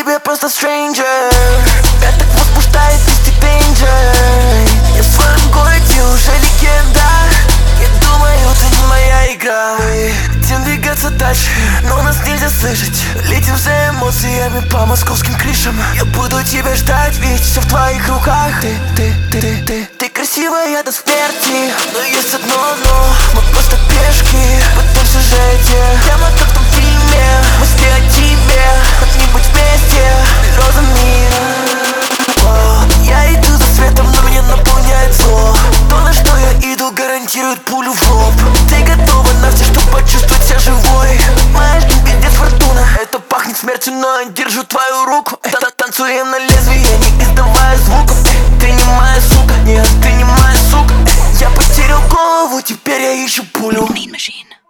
тебе просто stranger. Меня так возбуждает Мистер Danger. Я в своем городе уже легенда. Я думаю, это не моя игра. Мы хотим двигаться дальше, но нас нельзя слышать. Летим за эмоциями по московским крышам. Я буду тебя ждать, ведь все в твоих руках. Ты красивая до смерти, но есть одно но. Мы просто пешки в этом сюжете. Прямо как в том фильме, мысли о тебе, как-нибудь вместе, розами. Я иду за светом, но меня наполняет зло. То, на что я иду, гарантирует пулю в лоб. Ты готова на все, чтобы почувствовать себя живой. Моя жизнь пиздец фортуна. Это пахнет смертью, но я держу твою руку. Танцуем на лезвии, не издавая звуков. Ты не моя сука, нет, ты не моя сука. Я потерял голову, теперь я ищу пулю. Mean Machine.